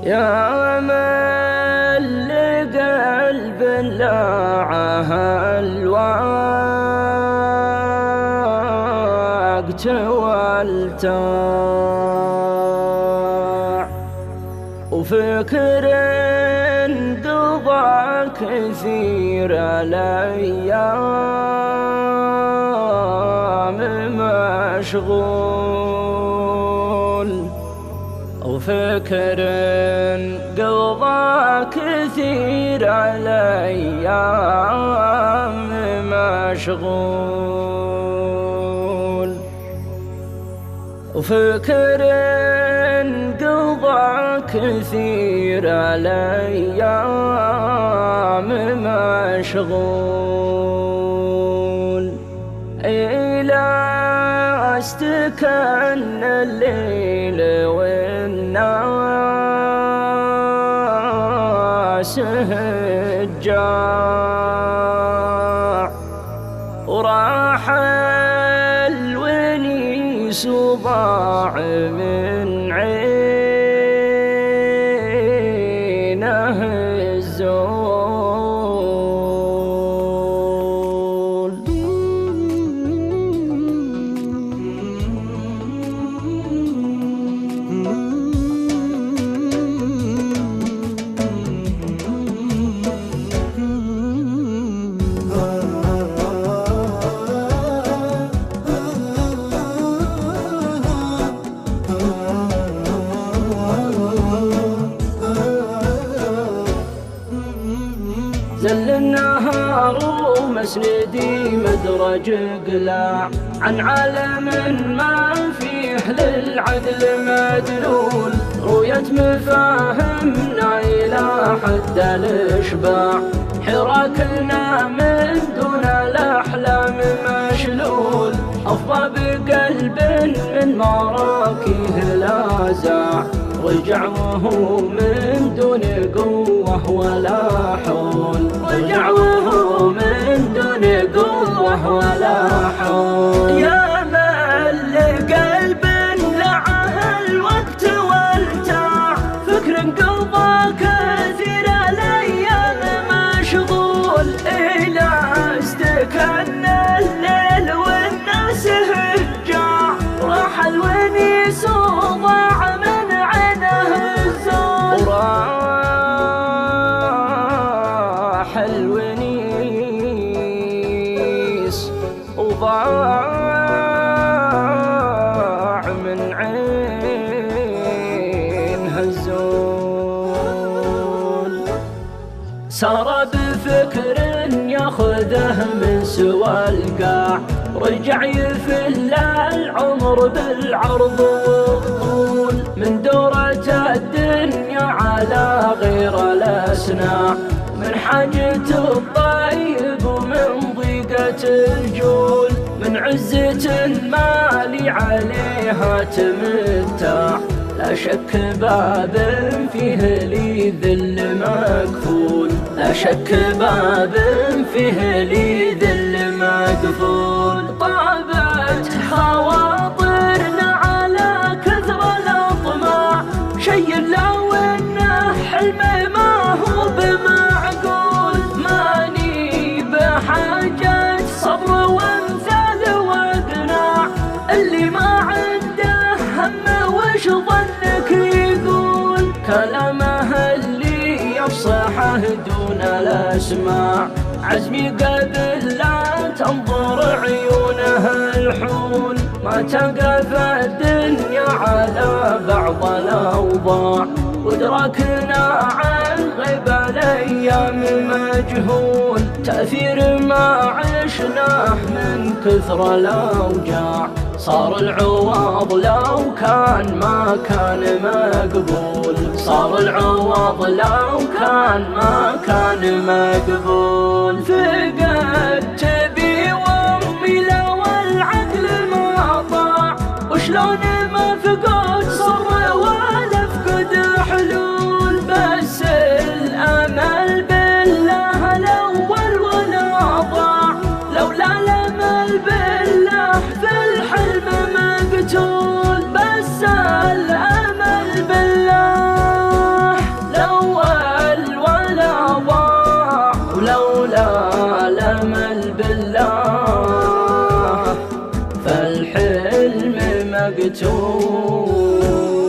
يا من لقلب لاعه الوقت والتاع، وفكر قضى كثير الأيام مشغول، وفكر قضى كثير الأيام مشغول، وفكر قضى كثير الأيام مشغول، إلى استكن الليل والناس هجاع، وراح الونيس وضاع من عينه الزول. زل النهار ومسندي مدرج قلاع، عن عالم ما فيه للعدل مدلول، رؤية مفاهمنا إلى حد الإشباع، حراكنا من دون الأحلام مشلول، أفضى بقلب من مراكيه لا زاع، رجع وهو من دون قوة ولا حول، رجع وهو من دون قوة ولا حول. يا من لقلب لعه الوقت والتاع، فكر قضى كثير الأيام مشغول، إلى استكن الليل والناس هجاع، راح الونيس وضاع من عينه الزول، راح الونيس وضاع من عينه الزول. سار بفكر ياخذه من سوى القاع، رجع يفل العمر بالعرض والطول، من دورة الدنيا على غير الأسناع، من حاجة الطيب ومن ضيقة الجول، من عزة المال عليها تمتاع، لا شك باب فيه لي ذل مكفول، لا شك باب فيه لي ذل مكفول. طابت خواطرنا على كثر الأطماع، شي لو انه حلم ما هو بمعقول، ماني بحاجة صبر وامثال وقناع، اللي ما عنده هم وش ظنك يقول، كلامه اللي يفصحه دون الأسماع، عزمي قبل لا تنظر عيونه الحول، ما تقف الدنيا على بعض الأوضاع، وإدراكنا عن غيب الأيام مجهول، تأثير ما عشناه من كثر الأوجاع، صار العوض لو كان ما كان مقبول، صار العوض لو كان ما كان مقبول. فقدت بي وامي لو العقل ما طاع، وشلون ما فقد صبر ولا فقد حلول، بس الأمل بالله الأول ولا ضاع، لولا الأمل بالله في الحلم مقتول، بس الأمل بالله الحلم مقتول.